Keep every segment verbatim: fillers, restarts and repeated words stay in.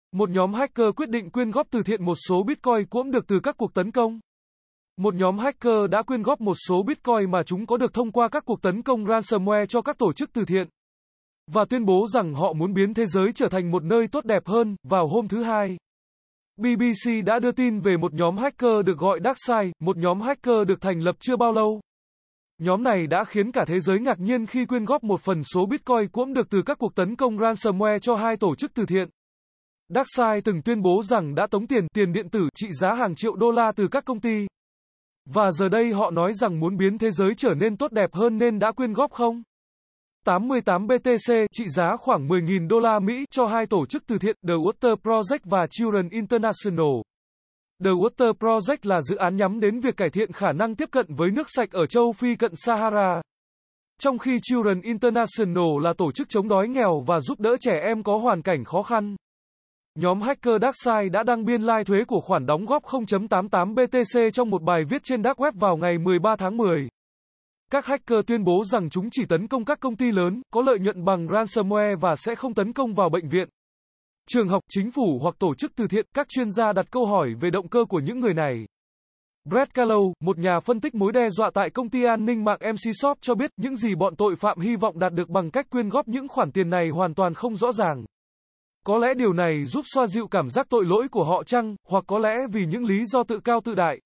Một nhóm hacker quyết định quyên góp từ thiện một số Bitcoin cuỗm được từ các cuộc tấn công. Một nhóm hacker đã quyên góp một số Bitcoin mà chúng có được thông qua các cuộc tấn công ransomware cho các tổ chức từ thiện. Và tuyên bố rằng họ muốn biến thế giới trở thành một nơi tốt đẹp hơn, vào hôm thứ Hai. bê bê xê đã đưa tin về một nhóm hacker được gọi DarkSide, một nhóm hacker được thành lập chưa bao lâu. Nhóm này đã khiến cả thế giới ngạc nhiên khi quyên góp một phần số Bitcoin cuỗm được từ các cuộc tấn công ransomware cho hai tổ chức từ thiện. DarkSide từng tuyên bố rằng đã tống tiền, tiền điện tử trị giá hàng triệu đô la từ các công ty. Và giờ đây họ nói rằng muốn biến thế giới trở nên tốt đẹp hơn nên đã quyên góp không? tám mươi tám B T C trị giá khoảng mười nghìn đô la Mỹ cho hai tổ chức từ thiện The Water Project và Children International. The Water Project là dự án nhắm đến việc cải thiện khả năng tiếp cận với nước sạch ở châu Phi cận Sahara. Trong khi Children International là tổ chức chống đói nghèo và giúp đỡ trẻ em có hoàn cảnh khó khăn. Nhóm hacker DarkSide đã đăng biên lai thuế của khoản đóng góp không phẩy tám tám B T C trong một bài viết trên Dark Web vào ngày mười ba tháng mười. Các hacker tuyên bố rằng chúng chỉ tấn công các công ty lớn, có lợi nhuận bằng ransomware và sẽ không tấn công vào bệnh viện, trường học, chính phủ hoặc tổ chức từ thiện. Các chuyên gia đặt câu hỏi về động cơ của những người này. Brett Callow, một nhà phân tích mối đe dọa tại công ty an ninh mạng Microsoft cho biết, những gì bọn tội phạm hy vọng đạt được bằng cách quyên góp những khoản tiền này hoàn toàn không rõ ràng. Có lẽ điều này giúp xoa dịu cảm giác tội lỗi của họ chăng, hoặc có lẽ vì những lý do tự cao tự đại.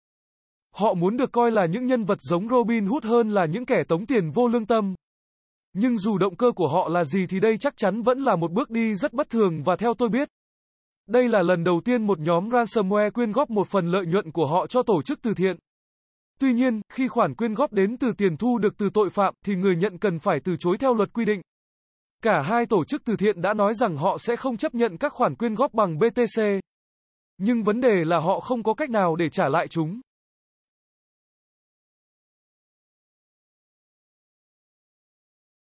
Họ muốn được coi là những nhân vật giống Robin Hood hơn là những kẻ tống tiền vô lương tâm. Nhưng dù động cơ của họ là gì thì đây chắc chắn vẫn là một bước đi rất bất thường và theo tôi biết, đây là lần đầu tiên một nhóm ransomware quyên góp một phần lợi nhuận của họ cho tổ chức từ thiện. Tuy nhiên, khi khoản quyên góp đến từ tiền thu được từ tội phạm, thì người nhận cần phải từ chối theo luật quy định. Cả hai tổ chức từ thiện đã nói rằng họ sẽ không chấp nhận các khoản quyên góp bằng B T C. Nhưng vấn đề là họ không có cách nào để trả lại chúng.